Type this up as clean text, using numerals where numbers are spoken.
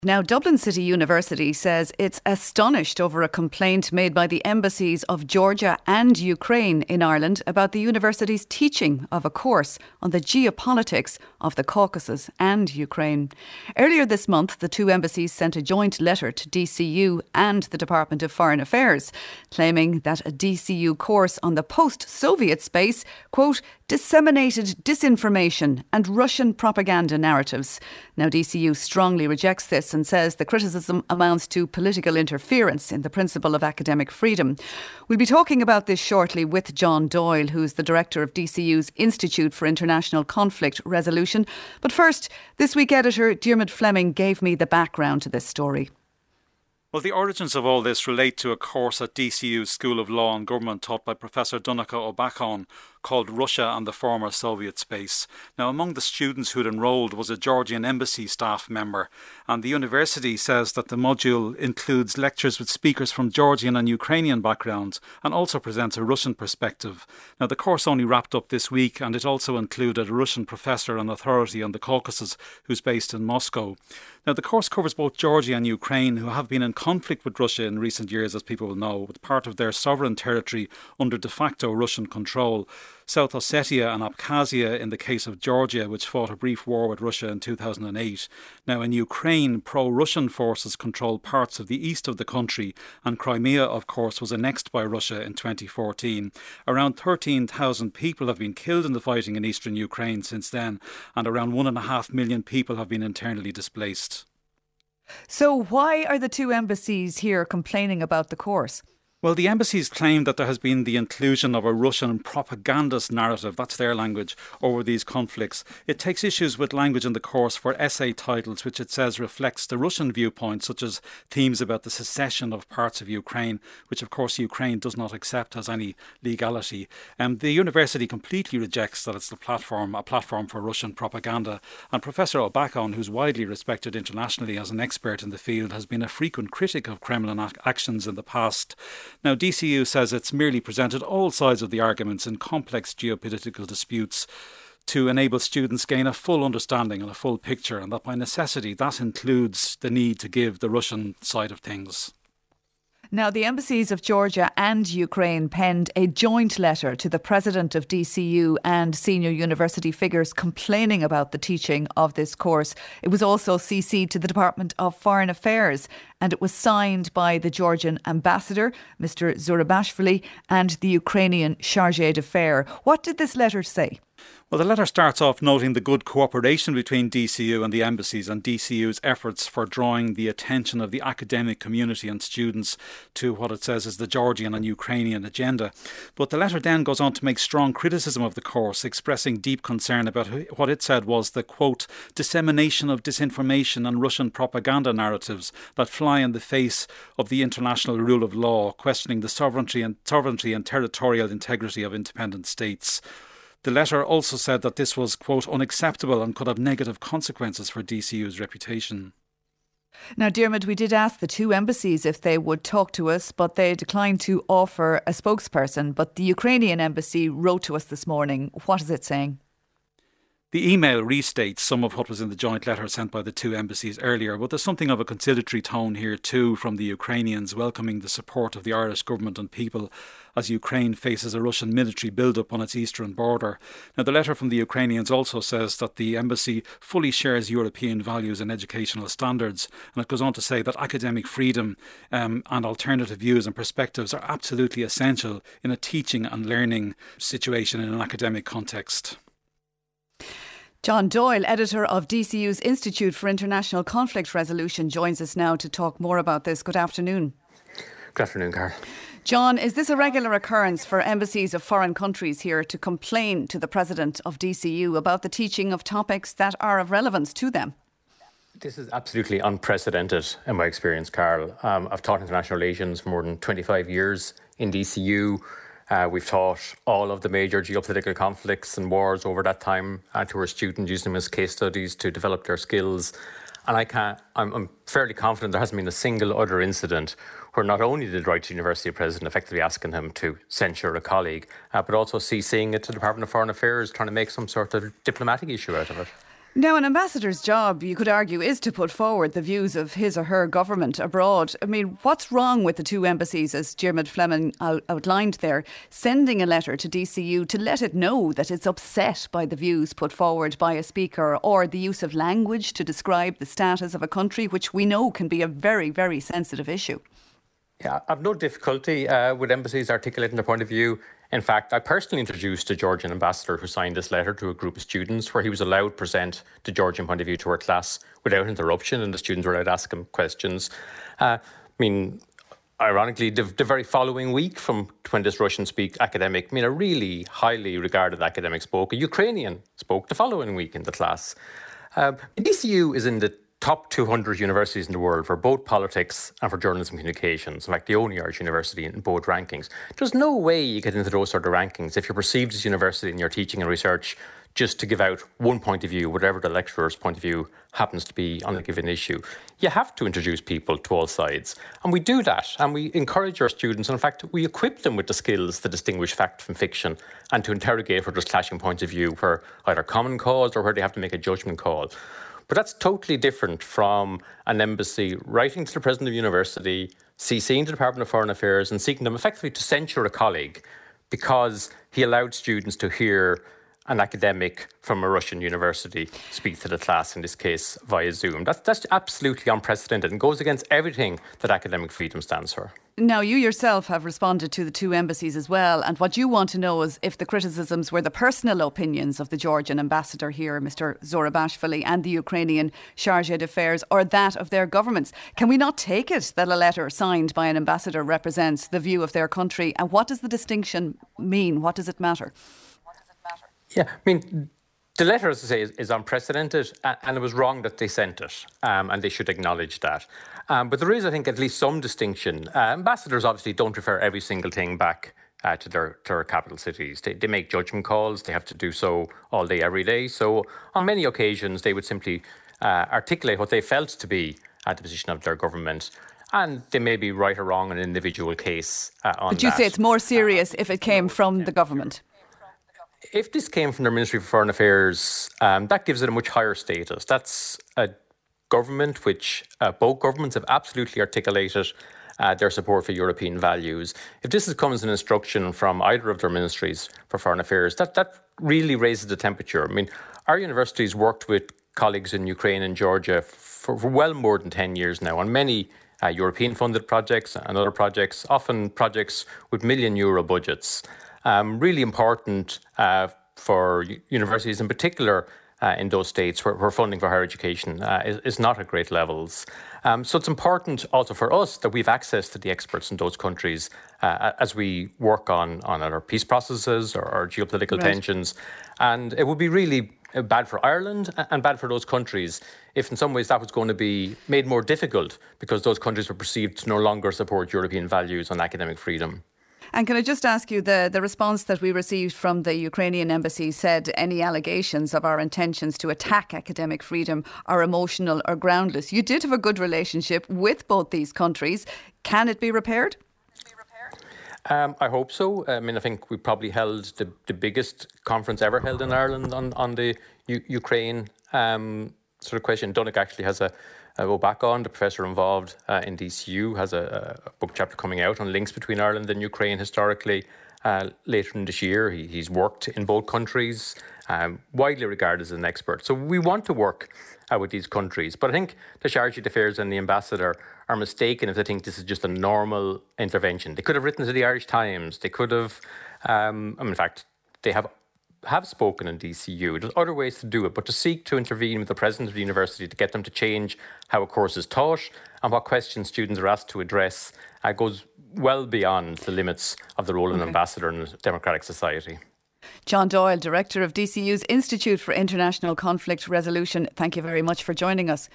Now, Dublin City University says it's astonished over a complaint made by the embassies of Georgia and Ukraine in Ireland about the university's teaching of a course on the geopolitics of the Caucasus and Ukraine. Earlier this month, the two embassies sent a joint letter to DCU and the Department of Foreign Affairs, claiming that a DCU course on the post-Soviet space, quote, disseminated disinformation and Russian propaganda narratives. Now, DCU strongly rejects this and says the criticism amounts to political interference in the principle of academic freedom. We'll be talking about this shortly with John Doyle, who's the director of DCU's Institute for International Conflict Resolution. But first, This Week editor Diarmuid Fleming gave me the background to this story. Well, the origins of all this relate to a course at DCU's School of Law and Government taught by Professor Donncha Ó Beacháin called Russia and the Former Soviet Space. Now, among the students who'd enrolled was a Georgian embassy staff member, and the university says that the module includes lectures with speakers from Georgian and Ukrainian backgrounds and also presents a Russian perspective. Now, the course only wrapped up this week, and it also included a Russian professor and authority on the Caucasus who's based in Moscow. Now, the course covers both Georgia and Ukraine, who have been in conflict with Russia in recent years, as people will know, with part of their sovereign territory under de facto Russian control. South Ossetia and Abkhazia in the case of Georgia, which fought a brief war with Russia in 2008. Now, in Ukraine, pro-Russian forces control parts of the east of the country, and Crimea, of course, was annexed by Russia in 2014. Around 13,000 people have been killed in the fighting in eastern Ukraine since then, and around 1.5 million people have been internally displaced. So why are the two embassies here complaining about the course? Well, the embassies claim that there has been the inclusion of a Russian propagandist narrative, that's their language, over these conflicts. It takes issues with language in the course for essay titles, which it says reflects the Russian viewpoint, such as themes about the secession of parts of Ukraine, which of course Ukraine does not accept as any legality. The university completely rejects that it's a platform for Russian propaganda. And Professor Ó Beacháin, who's widely respected internationally as an expert in the field, has been a frequent critic of Kremlin actions in the past. Now, DCU says it's merely presented all sides of the arguments in complex geopolitical disputes to enable students gain a full understanding and a full picture, and that by necessity that includes the need to give the Russian side of things. Now, the embassies of Georgia and Ukraine penned a joint letter to the president of DCU and senior university figures complaining about the teaching of this course. It was also CC'd to the Department of Foreign Affairs, and it was signed by the Georgian ambassador, Mr. Zurabashvili, and the Ukrainian chargé d'affaires. What did this letter say? Well, the letter starts off noting the good cooperation between DCU and the embassies and DCU's efforts for drawing the attention of the academic community and students to what it says is the Georgian and Ukrainian agenda. But the letter then goes on to make strong criticism of the course, expressing deep concern about what it said was the, quote, dissemination of disinformation and Russian propaganda narratives that fly in the face of the international rule of law, questioning the sovereignty and territorial integrity of independent states. The letter also said that this was, quote, unacceptable and could have negative consequences for DCU's reputation. Now, Diarmuid, we did ask the two embassies if they would talk to us, but they declined to offer a spokesperson. But the Ukrainian embassy wrote to us this morning. What is it saying? The email restates some of what was in the joint letter sent by the two embassies earlier, but there's something of a conciliatory tone here too from the Ukrainians, welcoming the support of the Irish government and people as Ukraine faces a Russian military build-up on its eastern border. Now, the letter from the Ukrainians also says that the embassy fully shares European values and educational standards, and it goes on to say that academic freedom and alternative views and perspectives are absolutely essential in a teaching and learning situation in an academic context. John Doyle, editor of DCU's Institute for International Conflict Resolution, joins us now to talk more about this. Good afternoon. Good afternoon, Carl. John, is this a regular occurrence for embassies of foreign countries here to complain to the president of DCU about the teaching of topics that are of relevance to them? This is absolutely unprecedented in my experience, Carl. I've taught international relations for more than 25 years in DCU. We've taught all of the major geopolitical conflicts and wars over that time to our students, using them as case studies to develop their skills. And I'm fairly confident there hasn't been a single other incident where not only did the University president effectively asking him to censure a colleague, but also CCing it to the Department of Foreign Affairs, trying to make some sort of diplomatic issue out of it. Now, an ambassador's job, you could argue, is to put forward the views of his or her government abroad. I mean, what's wrong with the two embassies, as Diarmuid Fleming outlined there, sending a letter to DCU to let it know that it's upset by the views put forward by a speaker, or the use of language to describe the status of a country, which we know can be a very, very sensitive issue? Yeah, I've no difficulty with embassies articulating their point of view. In fact, I personally introduced a Georgian ambassador who signed this letter to a group of students where he was allowed to present the Georgian point of view to our class without interruption, and the students were allowed to ask him questions. Ironically, the very following week from when this Russian-speak academic, a really highly regarded academic spoke, a Ukrainian spoke the following week in the class. DCU is in the top 200 universities in the world for both politics and for journalism communications. In fact, the only Irish university in both rankings. There's no way you get into those sort of rankings if you're perceived as a university in your teaching and research just to give out one point of view, whatever the lecturer's point of view happens to be on a given issue. You have to introduce people to all sides. And we do that, and we encourage our students. And in fact, we equip them with the skills to distinguish fact from fiction and to interrogate where there's clashing points of view, where either common cause or where they have to make a judgment call. But that's totally different from an embassy writing to the president of the university, CCing to the Department of Foreign Affairs and seeking them effectively to censure a colleague because he allowed students to hear an academic from a Russian university speak to the class, in this case via Zoom. That's absolutely unprecedented and goes against everything that academic freedom stands for. Now, you yourself have responded to the two embassies as well, and what you want to know is if the criticisms were the personal opinions of the Georgian ambassador here, Mr. Zorabashvili, and the Ukrainian Chargé d'Affaires, or that of their governments. Can we not take it that a letter signed by an ambassador represents the view of their country? And what does the distinction mean? What does it matter? Yeah, the letter, as I say, is unprecedented, and it was wrong that they sent it, and they should acknowledge that. But there is, I think, at least some distinction. Ambassadors obviously don't refer every single thing back to their capital cities. They make judgment calls. They have to do so all day, every day. So on many occasions, they would simply articulate what they felt to be the position of their government. And they may be right or wrong in an individual case on that. But you say it's more serious if it came from the government? If this came from their Ministry for Foreign Affairs, that gives it a much higher status. That's a government which both governments have absolutely articulated their support for European values. If this comes an instruction from either of their ministries for foreign affairs, that really raises the temperature. Our universities worked with colleagues in Ukraine and Georgia for well more than 10 years now on many European-funded projects and other projects, often projects with €1 million budgets. Really important for universities in particular in those states where funding for higher education is not at great levels. So it's important also for us that we have access to the experts in those countries as we work on our peace processes or our geopolitical tensions. And it would be really bad for Ireland and bad for those countries if in some ways that was going to be made more difficult because those countries were perceived to no longer support European values on academic freedom. And can I just ask you, the response that we received from the Ukrainian embassy said any allegations of our intentions to attack academic freedom are emotional or groundless. You did have a good relationship with both these countries. Can it be repaired? I hope so. I think we probably held the biggest conference ever held in Ireland on the Ukraine sort of question. Donnacha actually has the professor involved in DCU, has a book chapter coming out on links between Ireland and Ukraine historically later in this year. He's worked in both countries, widely regarded as an expert. So we want to work with these countries. But I think the Chargé d'Affaires and the ambassador are mistaken if they think this is just a normal intervention. They could have written to the Irish Times. They could have, in fact, they have spoken in DCU. There's other ways to do it, but to seek to intervene with the president of the university to get them to change how a course is taught and what questions students are asked to address goes well beyond the limits of the role of an ambassador in a democratic society. John Doyle, Director of DCU's Institute for International Conflict Resolution, thank you very much for joining us.